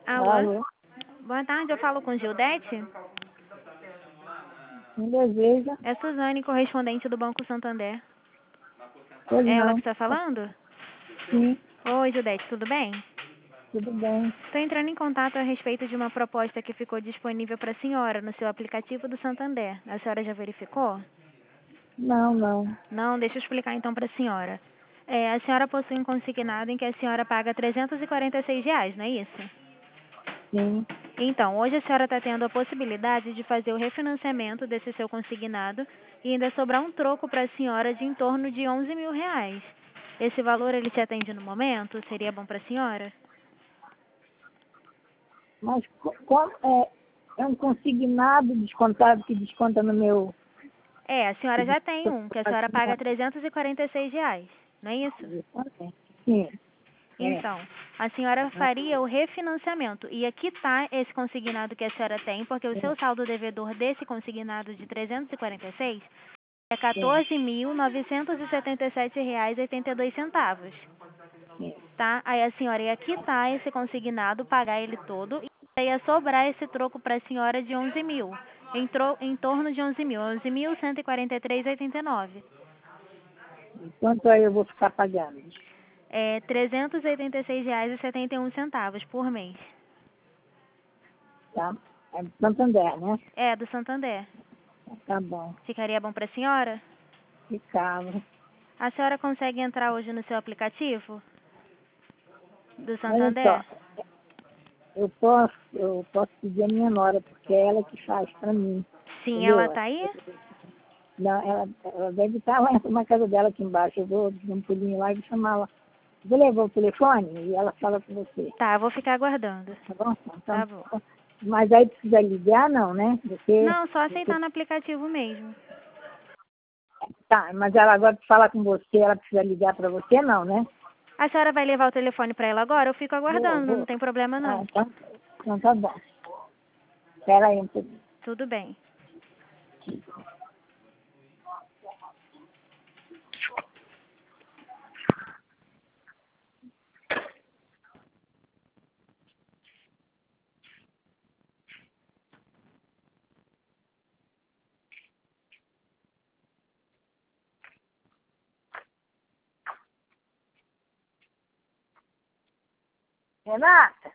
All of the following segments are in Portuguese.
Alô? Alô? Boa tarde, eu falo com Gildete? Quem deseja? É Suzane, correspondente do Banco Santander. Pois É ela que não. está falando? Sim, Oi, Gildete, tudo bem? tudo bem. Estou entrando em contato a respeito de uma proposta que ficou disponível para a senhora no seu aplicativo do Santander. A senhora já verificou? Não, não. Não, deixa eu explicar então para a senhora. A senhora possui um consignado em que a senhora paga R$ 346, não é isso? Sim. Então, hoje a senhora está tendo a possibilidade de fazer o refinanciamento desse seu consignado e ainda sobrar um troco para a senhora de em torno de R$ 11.000. Esse valor ele te atende no momento? Seria bom para a senhora? Mas como é um consignado descontado que desconta no meu... A senhora já tem um, que a senhora paga R$ 346, não é isso? Sim, é. Então, a senhora faria o refinanciamento e aqui está esse consignado que a senhora tem, porque o seu saldo devedor desse consignado de 346 é R$ Sim, 14.977,82. sim. Tá? Aí a senhora ia quitar esse consignado, pagar ele todo, e ia sobrar esse troco para a senhora de 11.000. Em torno de 11.000, 11.143,89. E quanto aí eu vou ficar pagando? É R$ 386,71 por mês. Tá? É do Santander, né? É, do Santander. Tá bom. Ficaria bom para a senhora? Ficava. A senhora consegue entrar hoje no seu aplicativo do Olha só, Santander? eu posso pedir a minha nora, porque é ela que faz pra mim. Sim, ela Entendeu? tá aí? Não, ela deve estar lá na casa dela aqui embaixo. Eu vou dar um pulinho lá e vou chamá-la. Vou levar o telefone e ela fala com você. Tá, eu vou ficar aguardando. Tá bom? Tá Então, bom. mas aí precisa ligar, não, né? Não, só aceitar no aplicativo mesmo. Tá, mas ela agora fala com você, ela precisa ligar para você, não, né? A senhora vai levar o telefone para ela agora? Eu fico Vou, aguardando, não vou. tem problema Ah, não. então tá bom. Espera aí um pouquinho. Tudo bem. Renata!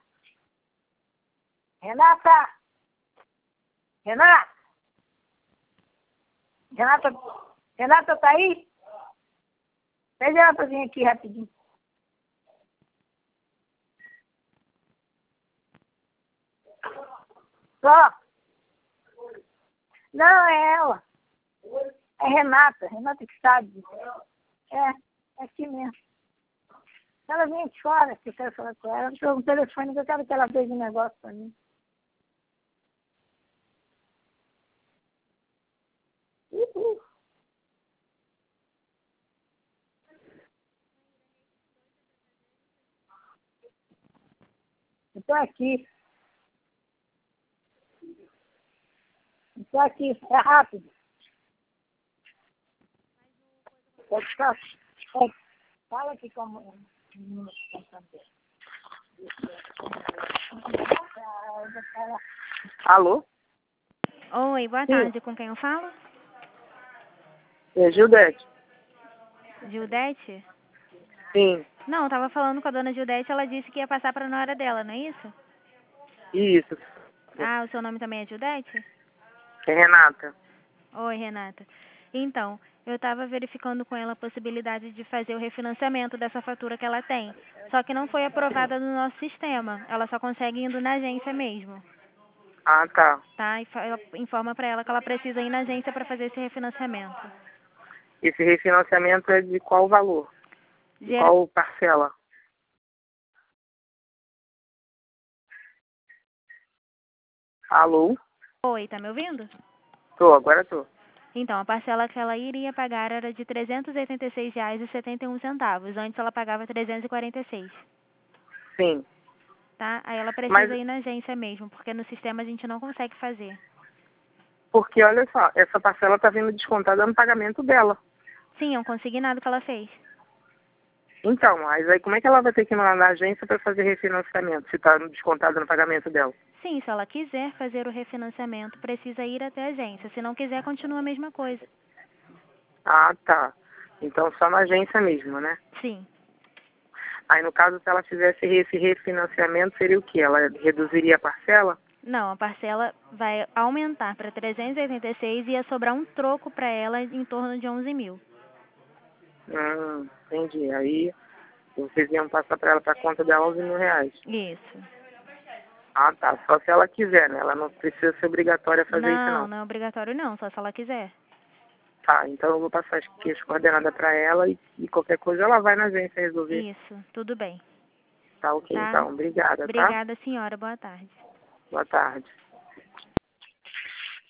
Renata! Renata! Renata, Renata tá aí? Pede ela pra vir aqui rapidinho. Só. Não, é ela. É Renata. Renata que sabe. É aqui mesmo. Ela vem aqui fora, que eu quero falar com ela. Ela me pegou o telefone, que eu quero que ela veja um negócio pra mim. Uhul. Eu tô aqui. Eu tô aqui. É rápido. Pode ficar. Fala aqui como... Alô? Oi, boa Sim. tarde. Com quem eu falo? É Gildete? Gildete? Sim. Não, eu tava falando com a dona Gildete, ela disse que ia passar pra nora dela, não é isso? Isso. Ah, o seu nome também é Gildete? É Renata. Oi, Renata. Então, eu estava verificando com ela a possibilidade de fazer o refinanciamento dessa fatura que ela tem. Só que não foi aprovada no nosso sistema. Ela só consegue indo na agência mesmo, Ah, tá. tá? E informa para ela que ela precisa ir na agência para fazer esse refinanciamento. Esse refinanciamento é de qual valor? De Gera... qual parcela? Alô? Oi, tá me ouvindo? Tô, agora tô. Então, a parcela que ela iria pagar era de R$ 386,71. Antes ela pagava 346, Sim. tá? Aí ela Mas, precisa ir na agência mesmo, porque no sistema a gente não consegue fazer. porque olha só, essa parcela tá vindo descontada no pagamento dela. Sim, é um consignado que ela fez. Então, mas aí como é que ela vai ter que ir lá na agência para fazer refinanciamento, se está descontado no pagamento dela? Sim, se ela quiser fazer o refinanciamento, precisa ir até a agência. Se não quiser, continua a mesma coisa. Ah, tá. Então só na agência mesmo, né? Sim. Aí no caso, se ela fizesse esse refinanciamento, seria o quê? Ela reduziria a parcela? Não, a parcela vai aumentar para 386 e ia sobrar um troco para ela em torno de 11 mil. Entendi. Aí vocês iam passar para ela para conta dela 11 mil reais. Isso. Ah, tá. Só se ela quiser, né? Ela não precisa ser obrigatória a fazer isso, Não, não. não é obrigatório não, só se ela quiser. Tá, então eu vou passar aqui as coordenadas para ela e qualquer coisa ela vai na agência resolver. Isso, tudo bem. Tá ok, Tá? então. Obrigada, tá? Obrigada, senhora. Boa tarde. Boa tarde.